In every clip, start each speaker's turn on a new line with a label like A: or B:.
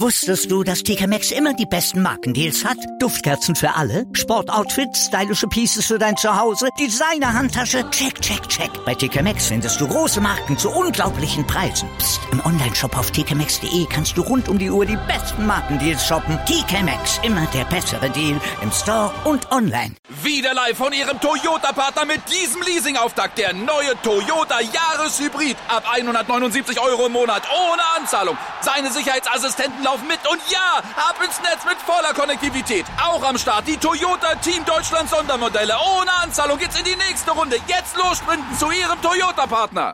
A: Wusstest du, dass TK Maxx immer die besten Markendeals hat? Duftkerzen für alle, Sportoutfits, stylische Pieces für dein Zuhause, Designer-Handtasche, check, check, check. Bei TK Maxx findest du große Marken zu unglaublichen Preisen. Psst. Im Onlineshop auf tkmaxx.de kannst du rund um die Uhr die besten Markendeals shoppen. TK Maxx, immer der bessere Deal im Store und online.
B: Wieder live von Ihrem Toyota-Partner mit diesem Leasing-Auftakt. Der neue Toyota Jahreshybrid. Ab 179 € im Monat. Ohne Anzahlung. Seine Sicherheitsassistenten laufen mit. Und ja, ab ins Netz mit voller Konnektivität. Auch am Start die Toyota Team Deutschland Sondermodelle. Ohne Anzahlung geht's in die nächste Runde. Jetzt los sprinten zu Ihrem Toyota-Partner.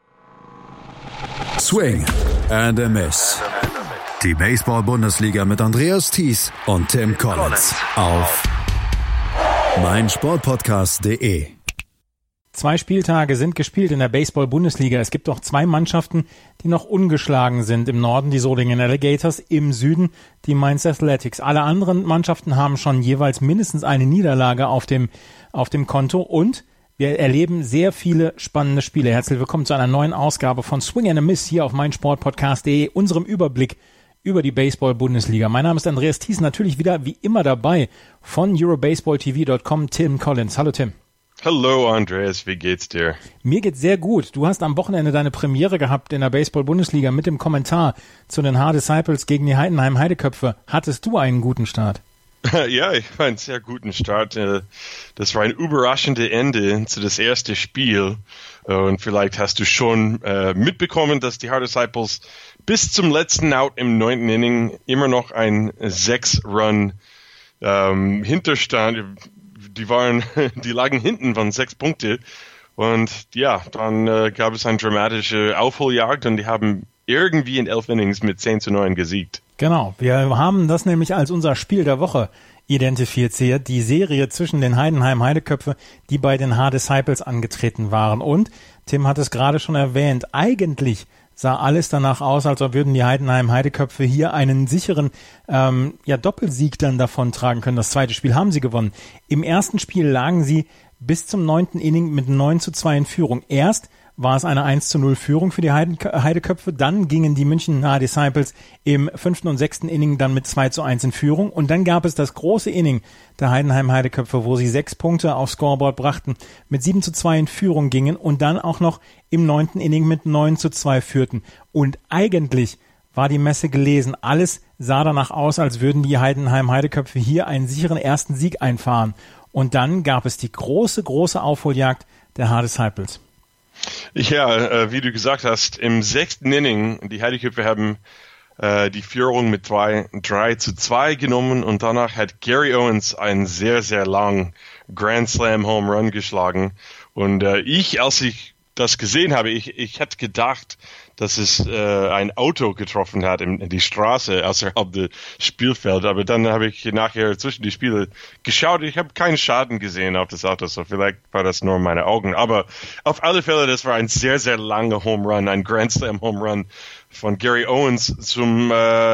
C: Swing and a Miss. Die Baseball-Bundesliga mit Andreas Thies und Tim Collins auf meinsportpodcast.de.
D: 2 Spieltage sind gespielt in der Baseball-Bundesliga. Es gibt auch 2 Mannschaften, die noch ungeschlagen sind. Im Norden die Solingen Alligators, im Süden die Mainz Athletics. Alle anderen Mannschaften haben schon jeweils mindestens eine Niederlage auf dem Konto und wir erleben sehr viele spannende Spiele. Herzlich willkommen zu einer neuen Ausgabe von Swing and a Miss hier auf meinsportpodcast.de, unserem Überblick über die Baseball-Bundesliga. Mein Name ist Andreas Thies, natürlich wieder wie immer dabei von EuroBaseballTV.com, Tim Collins. Hallo Tim.
E: Hallo Andreas, wie geht's dir?
D: Mir geht's sehr gut. Du hast am Wochenende deine Premiere gehabt in der Baseball-Bundesliga mit dem Kommentar zu den Hard-Disciples gegen die Heidenheim Heideköpfe. Hattest du einen guten Start?
E: Ja, ich war einen sehr guten Start. Das war ein überraschendes Ende zu das erste Spiel. Und vielleicht hast du schon mitbekommen, dass die Hard-Disciples bis zum letzten Out im 9. Inning immer noch ein 6-Run Hinterstand. Die lagen hinten von 6 Punkte. Und ja, dann gab es eine dramatische Aufholjagd und die haben irgendwie in 11 Innings mit 10-9 gesiegt.
D: Genau, wir haben das nämlich als unser Spiel der Woche identifiziert, die Serie zwischen den Heidenheim Heideköpfe, die bei den Hard-Disciples angetreten waren. Und Tim hat es gerade schon erwähnt, eigentlich sah alles danach aus, als ob würden die Heidenheim Heideköpfe hier einen sicheren Doppelsieg dann davontragen können. Das zweite Spiel haben sie gewonnen. Im ersten Spiel lagen sie bis zum 9. Inning mit 9-2 in Führung. Erst war es eine 1-0 Führung für die Heideköpfe, dann gingen die München Disciples im 5. und 6. Inning dann mit 2-1 in Führung und dann gab es das große Inning der Heidenheim Heideköpfe, wo sie 6 Punkte aufs Scoreboard brachten, mit 7-2 in Führung gingen und dann auch noch im 9. Inning mit 9-2 führten. Und eigentlich war die Messe gelesen. Alles sah danach aus, als würden die Heidenheim Heideköpfe hier einen sicheren ersten Sieg einfahren. Und dann gab es die große Aufholjagd der Hard Disciples.
E: Ja, wie du gesagt hast, im 6. Inning, die Heideköpfe haben die Führung mit 3-2 genommen und danach hat Gary Owens einen sehr, sehr langen Grand Slam Home Run geschlagen. Und als ich das gesehen habe, ich hätte gedacht, dass es ein Auto getroffen hat in die Straße außerhalb des Spielfelds. Aber dann habe ich nachher zwischen die Spiele geschaut. Ich habe keinen Schaden gesehen auf das Auto, so vielleicht war das nur meine Augen. Aber auf alle Fälle, das war ein sehr, sehr langer Home Run, ein Grand Slam Home Run von Gary Owens zum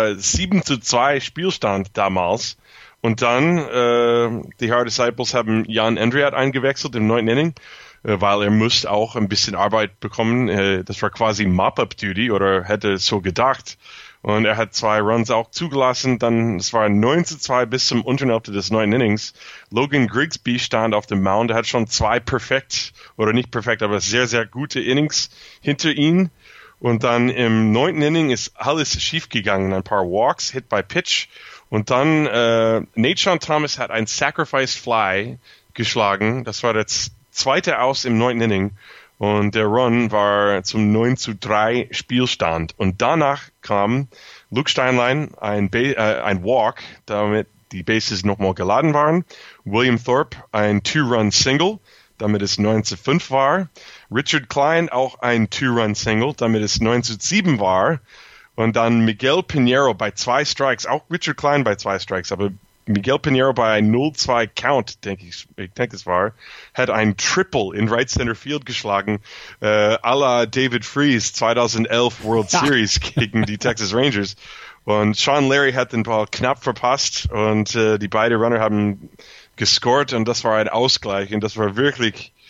E: 7-2 Spielstand damals. Und dann, die Hard Disciples haben Jan Andriat eingewechselt im 9. Inning. Weil er musste auch ein bisschen Arbeit bekommen. Das war quasi Mop-Up-Duty oder hätte so gedacht. Und er hat 2 Runs auch zugelassen. Dann, es war 9-2 bis zum unteren Hälfte des 9. Innings. Logan Grigsby stand auf dem Mound. Er hat schon 2 perfekt, oder nicht perfekt, aber sehr, sehr gute Innings hinter ihm. Und dann im 9. Inning ist alles schief gegangen. Ein paar Walks, Hit by Pitch. Und dann, Nathan Thomas hat ein Sacrifice Fly geschlagen. Das war das zweite Aus im 9. Inning und der Run war zum 9-3 Spielstand. Und danach kam Luke Steinlein, ein Walk, damit die Bases nochmal geladen waren. William Thorpe, ein 2-Run-Single, damit es 9-5 war. Richard Klein, auch ein 2-Run-Single, damit es 9-7 war. Und dann Miguel Pinheiro bei 2 Strikes, auch Richard Klein bei 2 Strikes, aber Miguel Pinheiro bei einem 0-2 Count, ich denke es war, hat ein Triple in Right Center Field geschlagen, à la David Freese 2011 World Series gegen die Texas Rangers. Und Sean Larry hat den Ball knapp verpasst und die beiden Runner haben gescored und das war ein Ausgleich und das war wirklich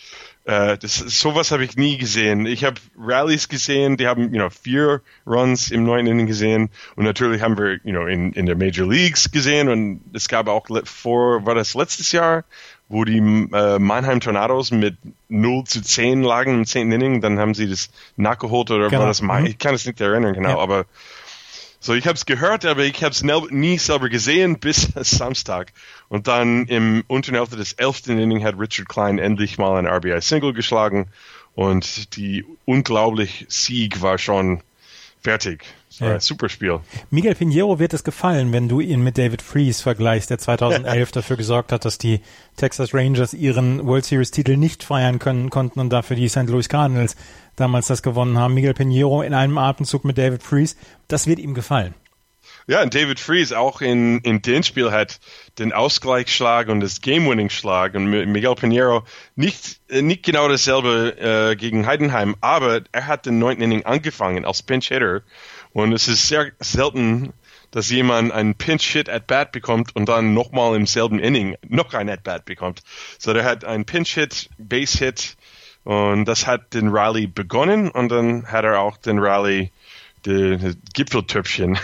E: Sowas habe ich nie gesehen. Ich habe Rallyes gesehen, die haben, 4 Runs im 9. Inning gesehen. Und natürlich haben wir, in der Major Leagues gesehen. Und es gab auch war das letztes Jahr, wo die Mannheim Tornados mit 0-10 lagen im 10. Inning. Dann haben sie das nachgeholt oder war das ich kann es nicht erinnern genau, ja. Aber so, ich habe es gehört, aber ich habe es nie selber gesehen bis Samstag. Und dann im unteren Hälfte des 11. Inning hat Richard Klein endlich mal ein RBI-Single geschlagen und die unglaubliche Sieg war schon fertig. Das war ein super Spiel.
D: Miguel Piñeiro wird es gefallen, wenn du ihn mit David Freese vergleichst, der 2011 dafür gesorgt hat, dass die Texas Rangers ihren World Series-Titel nicht feiern konnten und dafür die St. Louis Cardinals damals das gewonnen haben. Miguel Piñeiro in einem Atemzug mit David Freese, das wird ihm gefallen.
E: Ja, und David Freese auch in dem Spiel hat den Ausgleichsschlag und das Game-Winning-Schlag und Miguel Piñeiro nicht genau dasselbe gegen Heidenheim, aber er hat den 9. Inning angefangen als Pinch-Hitter und es ist sehr selten, dass jemand einen Pinch-Hit at-Bat bekommt und dann nochmal im selben Inning noch ein at-Bat bekommt. So, der hat einen Pinch-Hit, Base-Hit und das hat den Rally begonnen und dann hat er auch den Rally die Gipfeltörtchen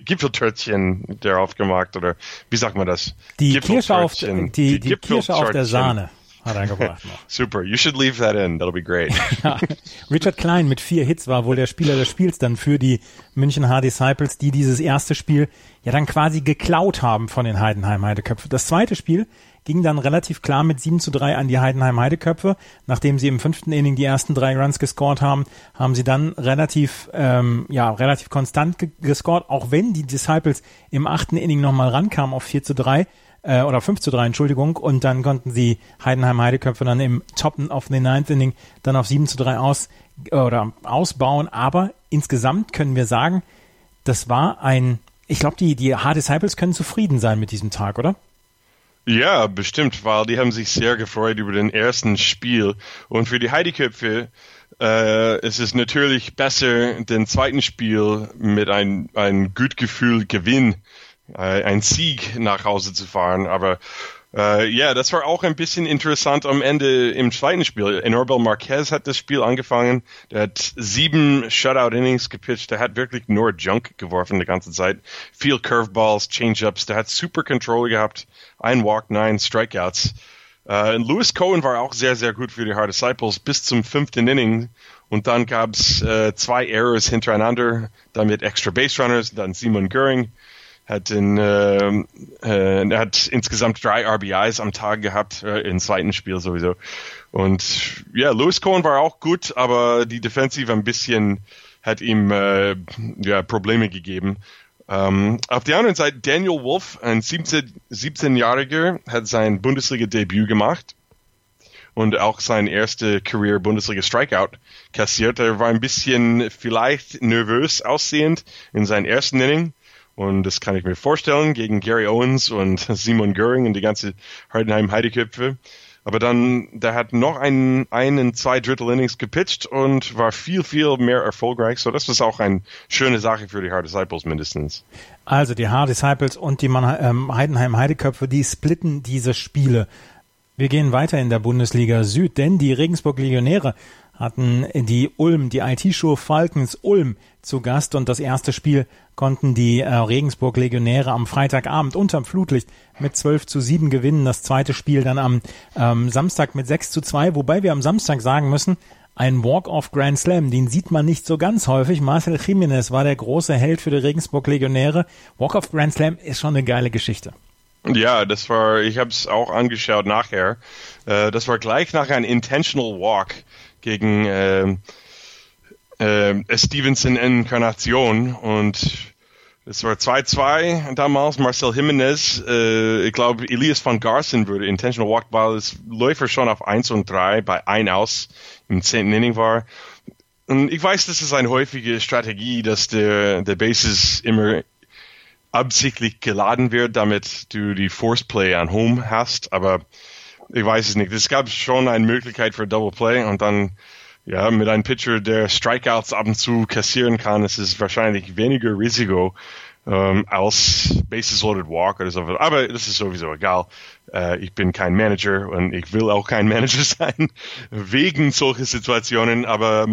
E: darauf gemacht, oder wie sagt man das?
D: Die Kirsche auf der Sahne hat er gebracht noch.
E: Super, you should leave that in, that'll be great.
D: Ja. Richard Klein mit 4 Hits war wohl der Spieler des Spiels dann für die München Disciples, die dieses erste Spiel ja dann quasi geklaut haben von den Heidenheim Heideköpfe. Das zweite Spiel ging dann relativ klar mit 7-3 an die Heidenheim Heideköpfe. Nachdem sie im 5. Inning die ersten 3 Runs gescored haben, haben sie dann relativ konstant gescored, auch wenn die Disciples im 8. Inning nochmal rankamen auf 4-3 oder 5-3, Entschuldigung, und dann konnten sie Heidenheim Heideköpfe dann im Top of the 9th Inning dann auf 7-3 ausbauen, aber insgesamt können wir sagen, das war ich glaube, die Disciples können zufrieden sein mit diesem Tag, oder?
E: Ja, bestimmt, weil die haben sich sehr gefreut über den ersten Spiel. Und für die Heideköpfe ist es natürlich besser, den zweiten Spiel mit ein gut Gefühl Gewinn, ein Sieg nach Hause zu fahren. Aber das war auch ein bisschen interessant am Ende im zweiten Spiel. Enorbel Marquez hat das Spiel angefangen. Der hat 7 Shutout-Innings gepitcht. Der hat wirklich nur Junk geworfen die ganze Zeit. Viel Curveballs, Change-Ups. Der hat super Control gehabt. 1 Walk, 9 Strikeouts. Lewis Cohen war auch sehr, sehr gut für die Hard Disciples bis zum 5. Inning. Und dann gab es 2 Errors hintereinander, dann mit Extra Base Runners, dann Simon Göring. Er hat insgesamt 3 RBIs am Tag gehabt, im zweiten Spiel sowieso. Und ja, Lewis Cohen war auch gut, aber die Defensive ein bisschen hat ihm Probleme gegeben. Auf der anderen Seite, Daniel Wolf, ein 17-Jähriger, hat sein Bundesliga-Debüt gemacht und auch sein erste Career-Bundesliga-Strikeout kassiert. Er war ein bisschen vielleicht nervös aussehend in seinem ersten Inning. Und das kann ich mir vorstellen, gegen Gary Owens und Simon Göring und die ganze Heidenheim Heideköpfe. Aber dann, der hat noch einen 2 Drittel-Innings gepitcht und war viel, viel mehr erfolgreich. So, das ist auch eine schöne Sache für die Hard Disciples mindestens.
D: Also die Hard Disciples und die Heidenheim Heideköpfe, die splitten diese Spiele. Wir gehen weiter in der Bundesliga Süd, denn die Regensburg Legionäre hatten die IT-Show Falcons Ulm zu Gast und das erste Spiel konnten die Regensburg Legionäre am Freitagabend unterm Flutlicht mit 12-7 gewinnen. Das zweite Spiel dann am Samstag mit 6-2, wobei wir am Samstag sagen müssen, ein Walk-Off Grand Slam, den sieht man nicht so ganz häufig. Marcel Jiménez war der große Held für die Regensburg Legionäre. Walk-Off Grand Slam ist schon eine geile Geschichte.
E: Ja, ich habe es auch angeschaut nachher. Das war gleich nach einem Intentional Walk gegen Stevenson Encarnacion und es war 2-2 damals. Marcel Jiménez, ich glaube Elias van Garsen würde Intentional Walk, weil es Läufer schon auf 1-3 bei 1 aus im 10. Inning war. Und ich weiß, das ist eine häufige Strategie, dass der Bases immer absichtlich geladen wird, damit du die Force Play an Home hast, aber ich weiß es nicht. Es gab schon eine Möglichkeit für Double Play und dann mit einem Pitcher, der Strikeouts ab und zu kassieren kann, ist es wahrscheinlich weniger Risiko, als Bases-Loaded Walk oder so. Aber das ist sowieso egal. Ich bin kein Manager und ich will auch kein Manager sein wegen solcher Situationen. Aber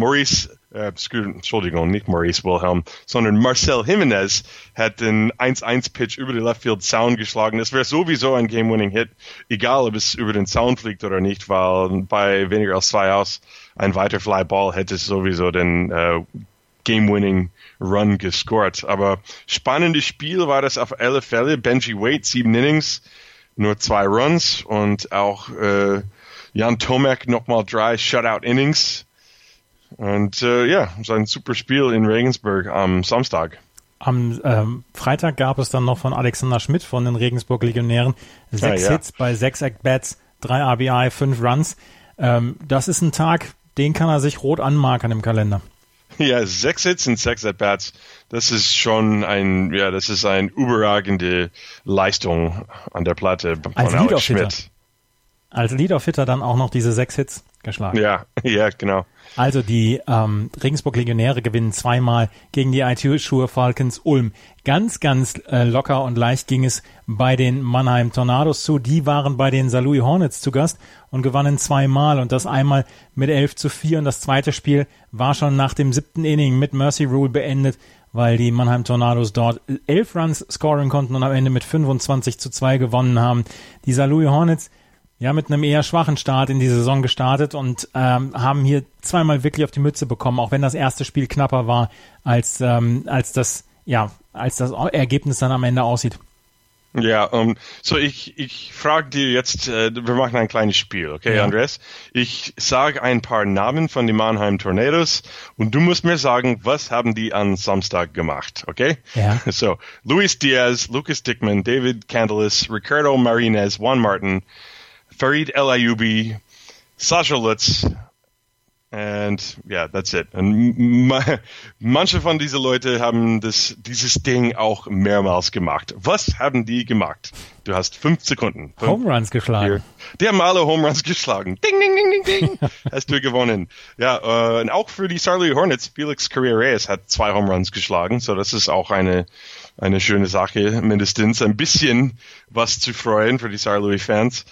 E: nicht Maurice Wilhelm, sondern Marcel Jimenez hat den 1-1-Pitch über den Left-Field Sound geschlagen. Das wäre sowieso ein Game-Winning-Hit, egal ob es über den Sound fliegt oder nicht, weil bei weniger als 2 Outs ein weiter Fly-Ball hätte sowieso den Game-Winning-Run gescored. Aber spannendes Spiel war das auf alle Fälle. Benji Waite, 7 Innings, nur 2 Runs und auch Jan Tomek nochmal 3 Shutout-Innings. Und so ein super Spiel in Regensburg am Samstag.
D: Am Freitag gab es dann noch von Alexander Schmidt von den Regensburg Legionären 6 Hits bei 6 At-Bats, 3 RBI, 5 Runs. Das ist ein Tag, den kann er sich rot anmarkern im Kalender.
E: Ja, 6 Hits und 6 At-Bats. Das ist schon eine überragende Leistung an der Platte von Alex Schmidt.
D: Als Lead-Off-Hitter dann auch noch diese 6 Hits geschlagen.
E: Ja, genau.
D: Also die Regensburg Legionäre gewinnen 2-mal gegen die Aitushuer Falcons Ulm. Ganz, ganz locker und leicht ging es bei den Mannheim Tornados zu. Die waren bei den St. Louis Hornets zu Gast und gewannen 2-mal und das einmal mit 11-4. Und das zweite Spiel war schon nach dem 7. Inning mit Mercy Rule beendet, weil die Mannheim Tornados dort 11 Runs scoren konnten und am Ende mit 25-2 gewonnen haben. Die St. Louis Hornets mit einem eher schwachen Start in die Saison gestartet und haben hier 2-mal wirklich auf die Mütze bekommen, auch wenn das erste Spiel knapper war, als das Ergebnis dann am Ende aussieht.
E: Ja, so ich frage dir jetzt, wir machen ein kleines Spiel, okay, ja. Andres? Ich sage ein paar Namen von den Mannheim Tornados und du musst mir sagen, was haben die am Samstag gemacht, okay?
D: Ja.
E: So, Luis Diaz, Lucas Dickman, David Candelas, Ricardo Marinez, Juan Martin, Farid El Ayubi, Sasha Lutz, and that's it. Und manche von diesen Leuten haben dieses Ding auch mehrmals gemacht. Was haben die gemacht? Du hast 5 Sekunden.
D: Home Runs geschlagen.
E: Die haben alle Home Runs geschlagen. Ding, ding, ding, ding, ding. Hast du gewonnen. Ja, und auch für die St. Louis Hornets, Felix Carrera-Reyes hat 2 Home Runs geschlagen. So, das ist auch eine schöne Sache, mindestens ein bisschen was zu freuen für die St. Louis Fans.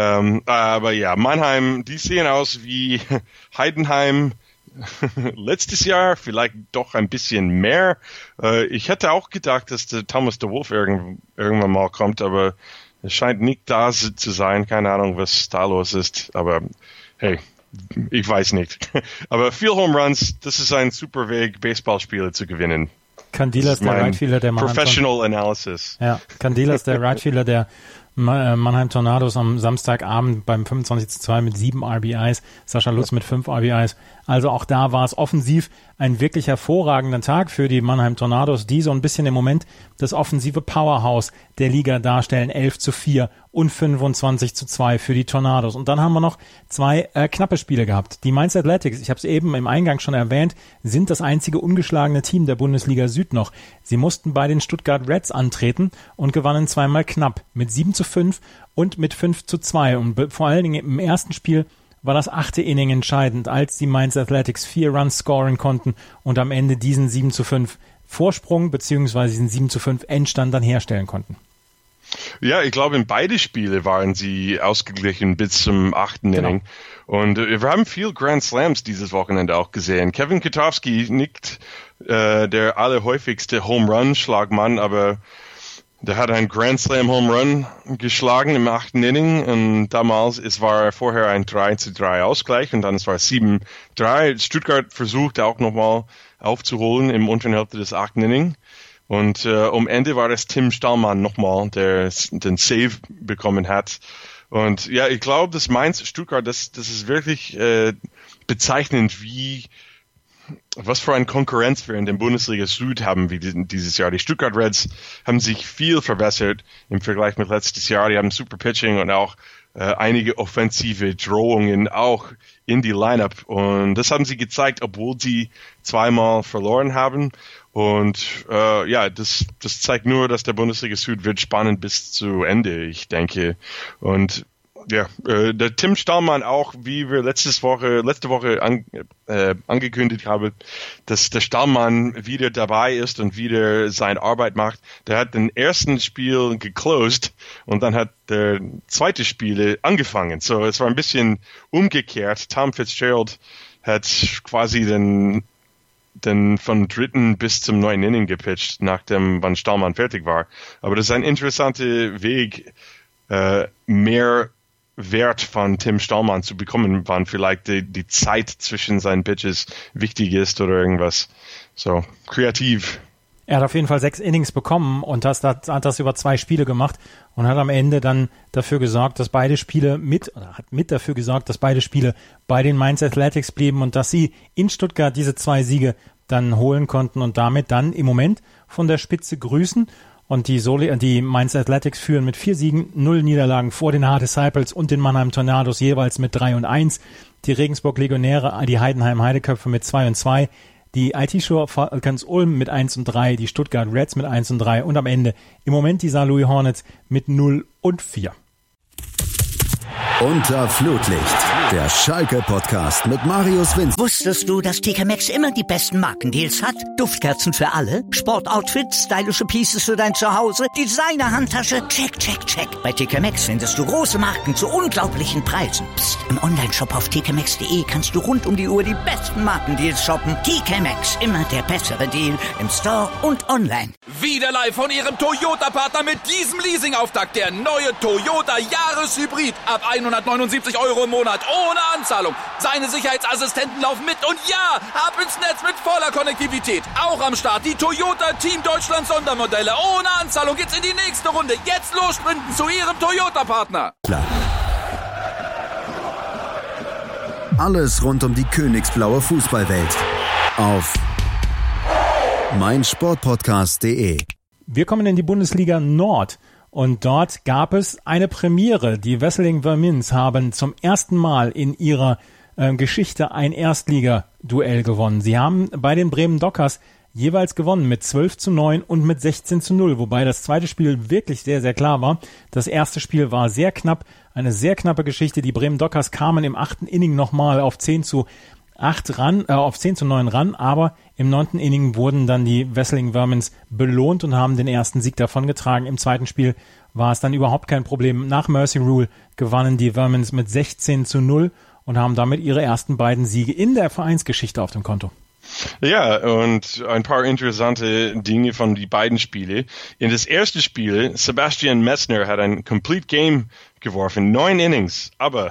E: Aber ja, Mannheim, die sehen aus wie Heidenheim letztes Jahr, vielleicht doch ein bisschen mehr. Ich hätte auch gedacht, dass der Thomas de Wolf irgendwann mal kommt, aber es scheint nicht da zu sein. Keine Ahnung, was da los ist, aber hey, ich weiß nicht. Aber viel Home Runs, das ist ein super Weg, Baseballspiele zu gewinnen.
D: Candelas, der Rightfielder der Mannheim
E: Professional Analysis.
D: Ja, Candelas, der Rightfielder der Mannheim Tornados am Samstagabend beim 25-2 mit 7 RBIs, Sascha Lutz mit 5 RBIs. Also auch da war es offensiv ein wirklich hervorragender Tag für die Mannheim Tornados, die so ein bisschen im Moment das offensive Powerhouse der Liga darstellen. 11-4 und 25-2 für die Tornados. Und dann haben wir noch 2 knappe Spiele gehabt. Die Mainz Athletics, ich habe es eben im Eingang schon erwähnt, sind das einzige ungeschlagene Team der Bundesliga Süd noch. Sie mussten bei den Stuttgart Reds antreten und gewannen 2-mal knapp mit 7-5 und mit 5-2. Und vor allen Dingen im ersten Spiel war das 8. Inning entscheidend, als die Mainz Athletics 4 Runs scoren konnten und am Ende diesen 7-5 Vorsprung bzw. diesen 7-5 Endstand dann herstellen konnten.
E: Ja, ich glaube, in beide Spiele waren sie ausgeglichen bis zum 8. Inning. Und wir haben viel Grand Slams dieses Wochenende auch gesehen. Kevin Kotowski, nicht der allerhäufigste Home-Run-Schlagmann, aber der hat einen Grand Slam Home Run geschlagen im 8. Inning und damals, es war vorher ein 3-3 Ausgleich und dann es war 7-3. Stuttgart versuchte auch nochmal aufzuholen im unteren Hälfte des 8. Inning. Und am Ende war es Tim Stallmann nochmal, der den Save bekommen hat. Und ja, ich glaube, das Mainz-Stuttgart, das ist wirklich bezeichnend, was für eine Konkurrenz wir in der Bundesliga Süd haben wie dieses Jahr. Die Stuttgart Reds haben sich viel verbessert im Vergleich mit letztes Jahr. Die haben super Pitching und auch einige offensive Drohungen auch in die Lineup. Und das haben sie gezeigt, obwohl sie 2-mal verloren haben. Und das zeigt nur, dass der Bundesliga Süd wird spannend bis zu Ende, ich denke. Und Ja, der Tim Stallman auch, wie wir letzte Woche angekündigt haben, dass der Stallman wieder dabei ist und wieder seine Arbeit macht. Der hat den ersten Spiel geclosed und dann hat der zweite Spiel angefangen. So, es war ein bisschen umgekehrt. Tom Fitzgerald hat quasi den vom 3. bis zum 9. Inning gepitcht, nachdem Van Stallman fertig war. Aber das ist ein interessanter Weg, mehr Wert von Tim Stallman zu bekommen, wann vielleicht die Zeit zwischen seinen Pitches wichtig ist oder irgendwas. So, kreativ.
D: Er hat auf jeden Fall 6 Innings bekommen und hat das über 2 Spiele gemacht und hat am Ende dann dafür gesorgt, dass beide Spiele dafür gesorgt, dass beide Spiele bei den Mainz Athletics blieben und dass sie in Stuttgart diese 2 Siege dann holen konnten und damit dann im Moment von der Spitze grüßen. Und die Mainz Athletics führen mit 4 Siegen, 0 Niederlagen vor den Hard Disciples und den Mannheim Tornados jeweils mit 3-1. Die Regensburg Legionäre, die Heidenheim Heideköpfe mit 2-2. Die IT-Show Falcons Ulm mit 1-3, die Stuttgart Reds mit 1-3 und am Ende im Moment die St. Louis Hornets mit 0-4.
C: Unter Flutlicht, der Schalke-Podcast mit Marius Winz.
A: Wusstest du, dass TK Maxx immer die besten Markendeals hat? Duftkerzen für alle, Sportoutfits, stylische Pieces für dein Zuhause, Designer-Handtasche, check, check, check. Bei TK Maxx findest du große Marken zu unglaublichen Preisen. Psst. Im Onlineshop auf tkmaxx.de kannst du rund um die Uhr die besten Markendeals shoppen. TK Maxx, immer der bessere Deal im Store und online.
B: Wieder live von Ihrem Toyota-Partner mit diesem Leasing-Auftakt. Der neue Toyota Jahreshybrid. Ab 179 Euro im Monat. Ohne Anzahlung. Seine Sicherheitsassistenten laufen mit. Und ja, ab ins Netz mit voller Konnektivität. Auch am Start die Toyota Team Deutschland Sondermodelle. Ohne Anzahlung geht's in die nächste Runde. Jetzt los sprinten zu Ihrem Toyota-Partner.
C: Klar. Alles rund um die königsblaue Fußballwelt. Auf meinsportpodcast.de.
D: Wir kommen in die Bundesliga Nord und dort gab es eine Premiere. Die Wesseling Vermins haben zum ersten Mal in ihrer Geschichte ein Erstliga-Duell gewonnen. Sie haben bei den Bremen Dockers jeweils gewonnen mit 12-9 und mit 16-0, wobei das zweite Spiel wirklich sehr, sehr klar war. Das erste Spiel war sehr knapp, eine sehr knappe Geschichte. Die Bremen Dockers kamen im 8. Inning nochmal auf 10-9 ran, aber im 9. Inning wurden dann die Wesseling Vermins belohnt und haben den ersten Sieg davongetragen. Im zweiten Spiel war es dann überhaupt kein Problem. Nach Mercy Rule gewannen die Vermins mit 16-0 und haben damit ihre ersten beiden Siege in der Vereinsgeschichte auf dem Konto.
E: Ja, und ein paar interessante Dinge von die beiden Spiele. In das erste Spiel, Sebastian Messner hat ein Complete Game geworfen, 9 Innings, aber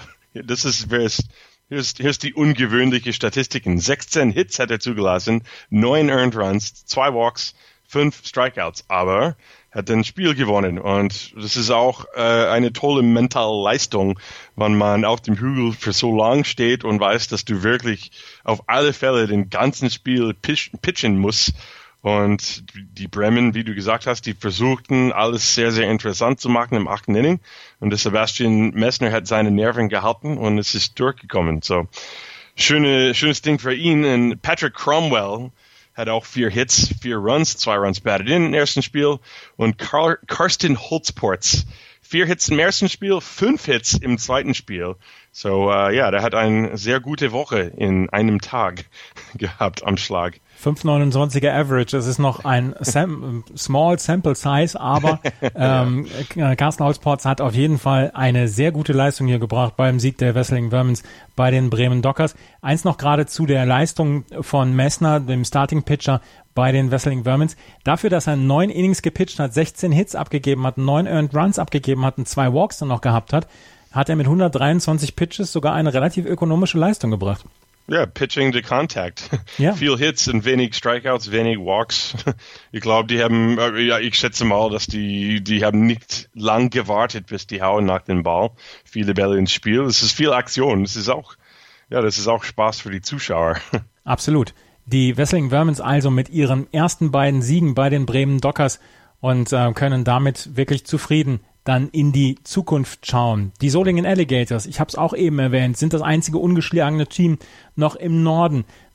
E: hier ist die ungewöhnliche Statistiken. 16 Hits hat er zugelassen, 9 Earned Runs, 2 Walks, 5 Strikeouts, aber hat ein Spiel gewonnen. Und das ist auch eine tolle mentale Leistung, wenn man auf dem Hügel für so lang steht und weiß, dass du wirklich auf alle Fälle den ganzen Spiel pitchen musst. Und die Bremen, wie du gesagt hast, die versuchten alles sehr, sehr interessant zu machen im 8. Inning. Und der Sebastian Messner hat seine Nerven gehalten und es ist durchgekommen. So, schönes Ding für ihn. Und Patrick Cromwell hat auch 4 Hits, 4 Runs, 2 Runs batted in im ersten Spiel. Und Karsten Holzports, 4 Hits im ersten Spiel, 5 Hits im zweiten Spiel. So, der hat eine sehr gute Woche in einem Tag gehabt am Schlag.
D: 5,29er Average, es ist noch ein Small Sample Size, aber Karsten Holzports hat auf jeden Fall eine sehr gute Leistung hier gebracht beim Sieg der Wesseling Vermins bei den Bremen Dockers. Eins noch gerade zu der Leistung von Messner, dem Starting Pitcher bei den Wesseling Vermins. Dafür, dass er 9 Innings gepitcht hat, 16 Hits abgegeben hat, 9 Earned Runs abgegeben hat und 2 Walks dann noch gehabt hat, hat er mit 123 Pitches sogar eine relativ ökonomische Leistung gebracht.
E: Ja, Pitching to Contact.
D: Ja.
E: Viel Hits und wenig Strikeouts, wenig Walks. Ich glaube, die haben, ich schätze mal, dass die haben nicht lang gewartet, bis die hauen nach dem Ball. Viele Bälle ins Spiel. Es ist viel Aktion. Das ist auch Spaß für die Zuschauer.
D: Absolut. Die Wesseling Vermins also mit ihren ersten beiden Siegen bei den Bremen Dockers und können damit wirklich zufrieden dann in die Zukunft schauen. Die Solingen Alligators, ich habe es auch eben erwähnt, sind das einzige ungeschlagene Team noch im Norden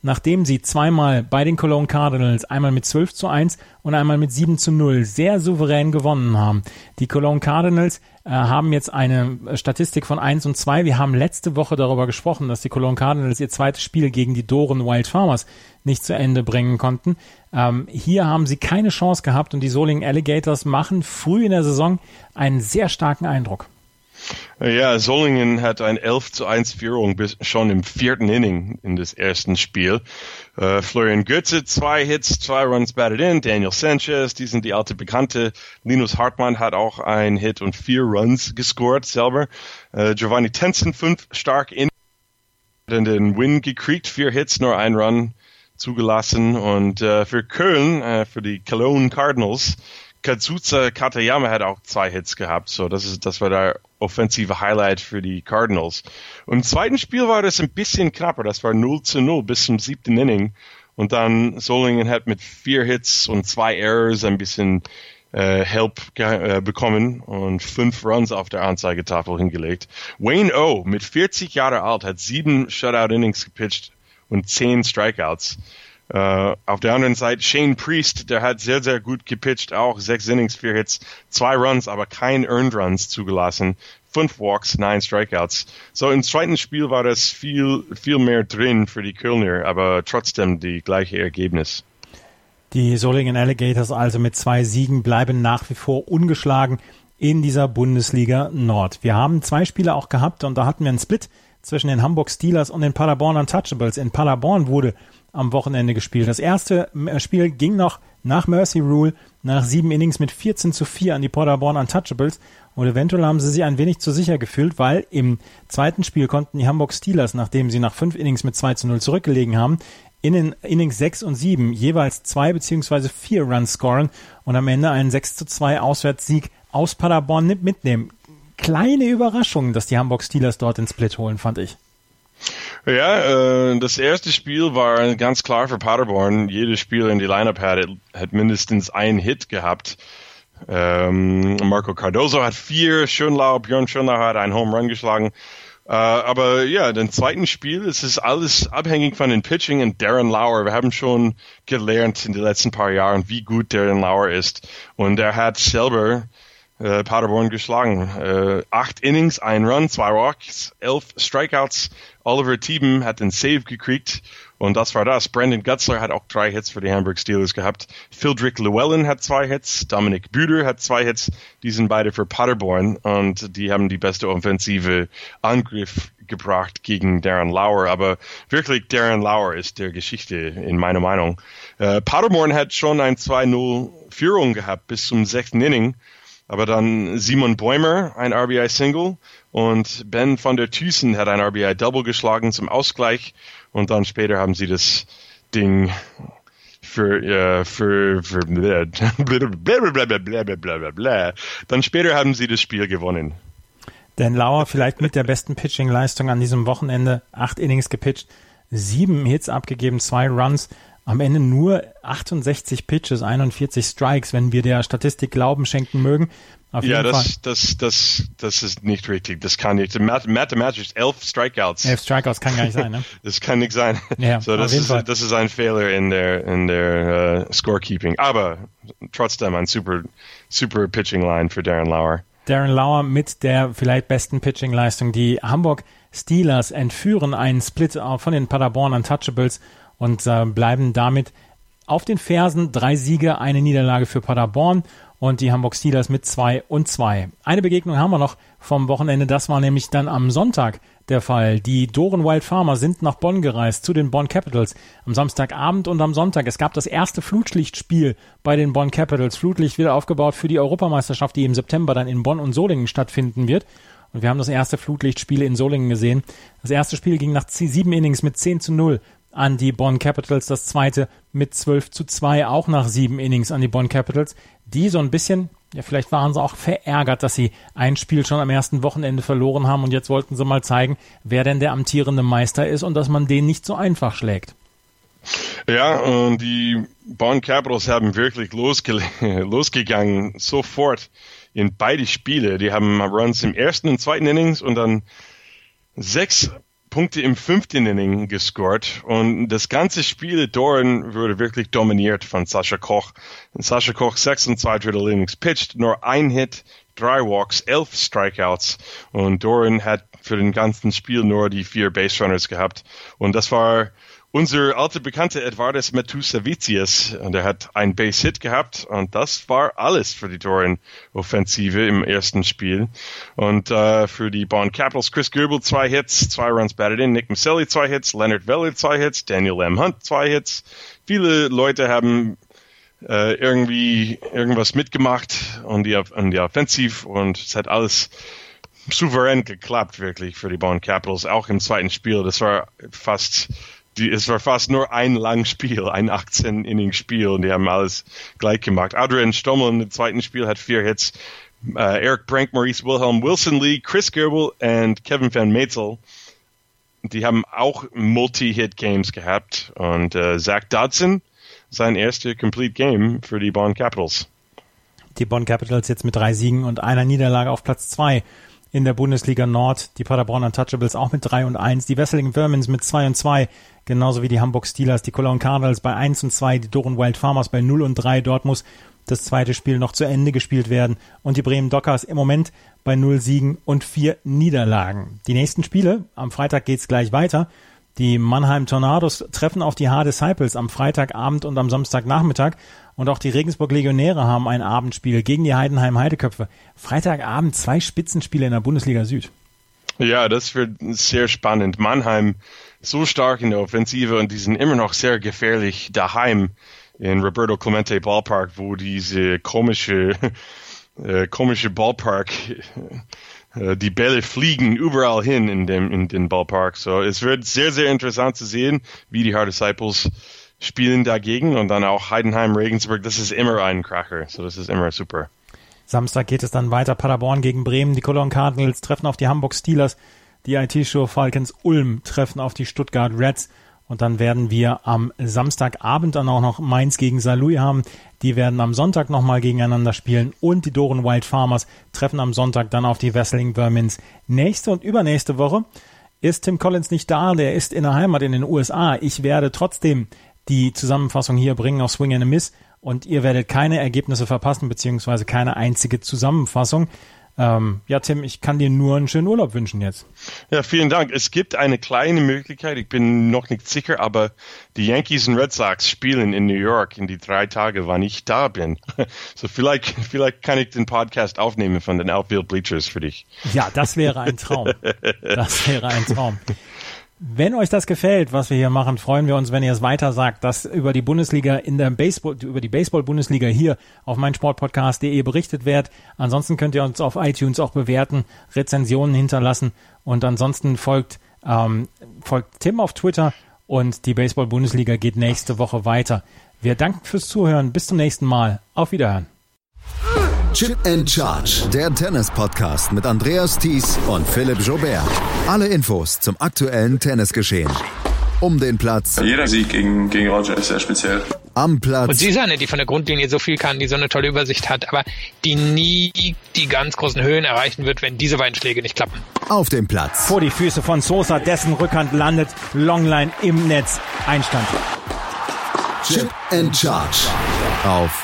D: nachdem sie zweimal bei den Cologne Cardinals, einmal mit 12-1 und einmal mit 7-0 sehr souverän gewonnen haben. Die Cologne Cardinals haben jetzt eine Statistik von 1-2. Wir haben letzte Woche darüber gesprochen, dass die Cologne Cardinals ihr zweites Spiel gegen die Doren Wild Farmers nicht zu Ende bringen konnten. Hier haben sie keine Chance gehabt und die Solingen Alligators machen früh in der Saison einen sehr starken Eindruck.
E: Ja, Solingen hat eine 11-1 Führung schon im 4. Inning in das ersten Spiel. Florian Götze, 2 Hits, 2 Runs batted in. Daniel Sanchez, die sind die alte Bekannte. Linus Hartmann hat auch ein Hit und 4 Runs gescored selber. Giovanni Tenson, 5 stark in den Win gekriegt, 4 Hits, nur 1 Run zugelassen. Und für Köln, für die Cologne Cardinals, Kazusa Katayama hat auch 2 Hits gehabt, so das war der offensive Highlight für die Cardinals. Und im zweiten Spiel war das ein bisschen knapper, das war 0-0 bis zum 7. Inning. Und dann Solingen hat mit 4 Hits und 2 Errors ein bisschen Help bekommen und 5 Runs auf der Anzeigetafel hingelegt. Wayne O, mit 40 Jahren alt, hat 7 Shutout-Innings gepitcht und 10 Strikeouts. Auf der anderen Seite Shane Priest, der hat sehr, sehr gut gepitcht, auch 6 Innings, 4 Hits, 2 Runs, aber kein Earned Runs zugelassen, 5 Walks, 9 Strikeouts. So im zweiten Spiel war das viel mehr drin für die Kölner, aber trotzdem die gleiche Ergebnis.
D: Die Solingen Alligators also mit 2 Siegen bleiben nach wie vor ungeschlagen in dieser Bundesliga Nord. Wir haben 2 Spiele auch gehabt und da hatten wir einen Split zwischen den Hamburg Steelers und den Paderborn Untouchables. In Paderborn wurde am Wochenende gespielt. Das erste Spiel ging noch nach Mercy Rule, nach 7 Innings mit 14-4 an die Paderborn Untouchables und eventuell haben sie sich ein wenig zu sicher gefühlt, weil im zweiten Spiel konnten die Hamburg Steelers, nachdem sie nach 5 Innings mit 2-0 zurückgelegen haben, in den Innings 6 und 7 jeweils 2 bzw. 4 Runs scoren und am Ende einen 6-2 Auswärtssieg aus Paderborn mitnehmen. Kleine Überraschung, dass die Hamburg Steelers dort den Split holen, fand ich.
E: Ja, das erste Spiel war ganz klar für Paderborn. Jedes Spieler in die Lineup hat mindestens einen Hit gehabt. Marco Cardozo hat 4, Björn Schönlau hat einen Home Run geschlagen. Aber ja, den zweiten Spiel, es ist alles abhängig von den Pitching und Darren Lauer. Wir haben schon gelernt in den letzten paar Jahren, wie gut Darren Lauer ist. Und er hat selber Paderborn geschlagen. 8 Innings, 1 Run, 2 Walks, 11 Strikeouts. Oliver Thieben hat den Save gekriegt und das war das. Brandon Gutzler hat auch 3 Hits für die Hamburg Steelers gehabt. Phildrick Llewellyn hat 2 Hits. Dominic Büder hat 2 Hits. Die sind beide für Paderborn und die haben die beste offensive Angriff gebracht gegen Darren Lauer. Aber wirklich, Darren Lauer ist der Geschichte in meiner Meinung. Paderborn hat schon ein 2-0 Führung gehabt bis zum 6. Inning. Aber dann Simon Bäumer, ein RBI-Single und Ben van der Thuysen hat ein RBI-Double geschlagen zum Ausgleich und dann später haben sie das Ding dann später haben sie das Spiel gewonnen.
D: Dan Lauer vielleicht mit der besten Pitching-Leistung an diesem Wochenende, 8 Innings gepitcht, 7 Hits abgegeben, 2 Runs. Am Ende nur 68 Pitches, 41 Strikes, wenn wir der Statistik Glauben schenken mögen. Auf jeden Fall.
E: Das ist nicht richtig. Das kann nicht. Mathematisch 11 Strikeouts.
D: 11 Strikeouts kann gar nicht sein, ne?
E: Das kann nicht sein.
D: Ja,
E: so, das ist ein Fehler in der Scorekeeping. Aber trotzdem ein super Pitching Line für Darren Lauer.
D: Darren Lauer mit der vielleicht besten Pitching-Leistung. Die Hamburg Steelers entführen einen Split von den Paderborn Untouchables und bleiben damit auf den Fersen. 3 Siege, 1 Niederlage für Paderborn und die Hamburg Steelers mit 2-2. Eine Begegnung haben wir noch vom Wochenende, das war nämlich dann am Sonntag der Fall. Die Doren Wild Farmer sind nach Bonn gereist zu den Bonn Capitals am Samstagabend und am Sonntag. Es gab das erste Flutlichtspiel bei den Bonn Capitals. Flutlicht wieder aufgebaut für die Europameisterschaft, die im September dann in Bonn und Solingen stattfinden wird. Und wir haben das erste Flutlichtspiel in Solingen gesehen. Das erste Spiel ging nach 7 Innings mit 10-0 an die Bonn Capitals, das zweite mit 12-2 auch nach 7 Innings an die Bonn Capitals, die so ein bisschen, ja vielleicht waren sie auch verärgert, dass sie ein Spiel schon am ersten Wochenende verloren haben und jetzt wollten sie mal zeigen, wer denn der amtierende Meister ist und dass man den nicht so einfach schlägt.
E: Ja, und die Bonn Capitals haben wirklich losgegangen sofort in beide Spiele. Die haben Runs im ersten und zweiten Innings und dann 6 Punkte im 5. Inning gescored und das ganze Spiel Doran wurde wirklich dominiert von Sascha Koch. Sascha Koch 6 2/3 Innings pitched, nur ein Hit, 3 Walks, 11 Strikeouts und Doran hat für den ganzen Spiel nur die 4 Base Runners gehabt und das war unser alter Bekannter Edvardas Metusavicius, und er hat ein Base-Hit gehabt und das war alles für die Doran-Offensive im ersten Spiel. Und für die Bonn Capitals, Chris Goebel 2 Hits, 2 Runs batted in, Nick Maselli 2 Hits, Leonard Veller 2 Hits, Daniel M. Hunt 2 Hits. Viele Leute haben irgendwie irgendwas mitgemacht und die Offensive und es hat alles souverän geklappt wirklich für die Bonn Capitals, auch im zweiten Spiel. Es war fast nur ein langes Spiel, ein 18-Inning-Spiel und die haben alles gleich gemacht. Adrian Stommel im zweiten Spiel hat 4 Hits. Eric Brank, Maurice Wilhelm, Wilson Lee, Chris Goebel und Kevin Van Metzel. Die haben auch Multi-Hit-Games gehabt und Zach Dodson, sein erster Complete Game für die Bonn Capitals.
D: Die Bonn Capitals jetzt mit 3 Siegen und einer Niederlage auf Platz 2. In der Bundesliga Nord, die Paderborn Untouchables auch mit 3-1, die Wesseling Vermins mit 2-2, genauso wie die Hamburg Steelers, die Cologne Cardinals bei 1-2, die Doren Wild Farmers bei 0-3. Dort muss das zweite Spiel noch zu Ende gespielt werden und die Bremen Dockers im Moment bei 0 Siegen und 4 Niederlagen. Die nächsten Spiele, am Freitag geht's gleich weiter. Die Mannheim Tornados treffen auf die Hard Disciples am Freitagabend und am Samstagnachmittag. Und auch die Regensburg Legionäre haben ein Abendspiel gegen die Heidenheim Heideköpfe. Freitagabend 2 Spitzenspiele in der Bundesliga Süd.
E: Ja, das wird sehr spannend. Mannheim so stark in der Offensive und die sind immer noch sehr gefährlich daheim in Roberto Clemente Ballpark, wo diese komische Ballpark, die Bälle fliegen überall hin in den Ballpark. So, es wird sehr, sehr interessant zu sehen, wie die Hard Disciples spielen dagegen und dann auch Heidenheim, Regensburg, das ist immer ein Kracher, so das ist immer super.
D: Samstag geht es dann weiter, Paderborn gegen Bremen, die Cologne Cardinals treffen auf die Hamburg Steelers, die IT-Show Falcons Ulm treffen auf die Stuttgart Reds und dann werden wir am Samstagabend dann auch noch Mainz gegen Saarlouis haben, die werden am Sonntag nochmal gegeneinander spielen und die Doren Wild Farmers treffen am Sonntag dann auf die Wesseling Vermins. Nächste und übernächste Woche ist Tim Collins nicht da, der ist in der Heimat in den USA. Ich werde trotzdem die Zusammenfassung hier bringen auf Swing and a Miss und ihr werdet keine Ergebnisse verpassen, beziehungsweise keine einzige Zusammenfassung. Ja, Tim, ich kann dir nur einen schönen Urlaub wünschen jetzt.
E: Ja, vielen Dank. Es gibt eine kleine Möglichkeit, ich bin noch nicht sicher, aber die Yankees und Red Sox spielen in New York in die 3 Tage, wann ich da bin. So vielleicht kann ich den Podcast aufnehmen von den Outfield Bleachers für dich.
D: Ja, das wäre ein Traum. Das wäre ein Traum. Wenn euch das gefällt, was wir hier machen, freuen wir uns, wenn ihr es weiter sagt, dass über die Bundesliga über die Baseball-Bundesliga hier auf meinsportpodcast.de berichtet wird. Ansonsten könnt ihr uns auf iTunes auch bewerten, Rezensionen hinterlassen und ansonsten folgt Tim auf Twitter und die Baseball-Bundesliga geht nächste Woche weiter. Wir danken fürs Zuhören. Bis zum nächsten Mal. Auf Wiederhören.
C: Chip and Charge, der Tennis-Podcast mit Andreas Thies und Philipp Joubert. Alle Infos zum aktuellen Tennisgeschehen. Um den Platz.
F: Jeder Sieg gegen Roger ist sehr speziell.
C: Am Platz.
G: Und sie ist eine, die von der Grundlinie so viel kann, die so eine tolle Übersicht hat, aber die nie die ganz großen Höhen erreichen wird, wenn diese beiden Schläge nicht klappen.
C: Auf dem Platz.
D: Vor die Füße von Sosa, dessen Rückhand landet, Longline im Netz, Einstand.
C: Chip and Charge. Auf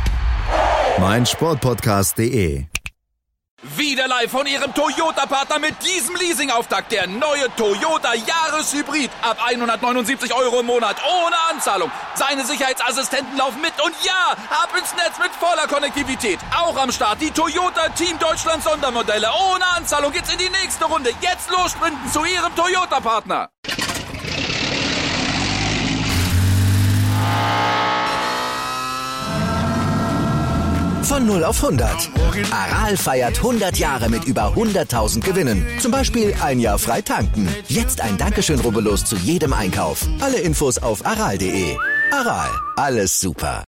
C: meinsportpodcast.de.
B: Wieder live von Ihrem Toyota-Partner mit diesem Leasing-Auftakt. Der neue Toyota Jahreshybrid. Ab 179 € im Monat. Ohne Anzahlung. Seine Sicherheitsassistenten laufen mit. Und ja, ab ins Netz mit voller Konnektivität. Auch am Start die Toyota Team Deutschland Sondermodelle. Ohne Anzahlung geht's in die nächste Runde. Jetzt los sprinten zu Ihrem Toyota-Partner.
H: Von 0 auf 100. Aral feiert 100 Jahre mit über 100.000 Gewinnen. Zum Beispiel ein Jahr frei tanken. Jetzt ein Dankeschön, rubbellos zu jedem Einkauf. Alle Infos auf aral.de. Aral, alles super.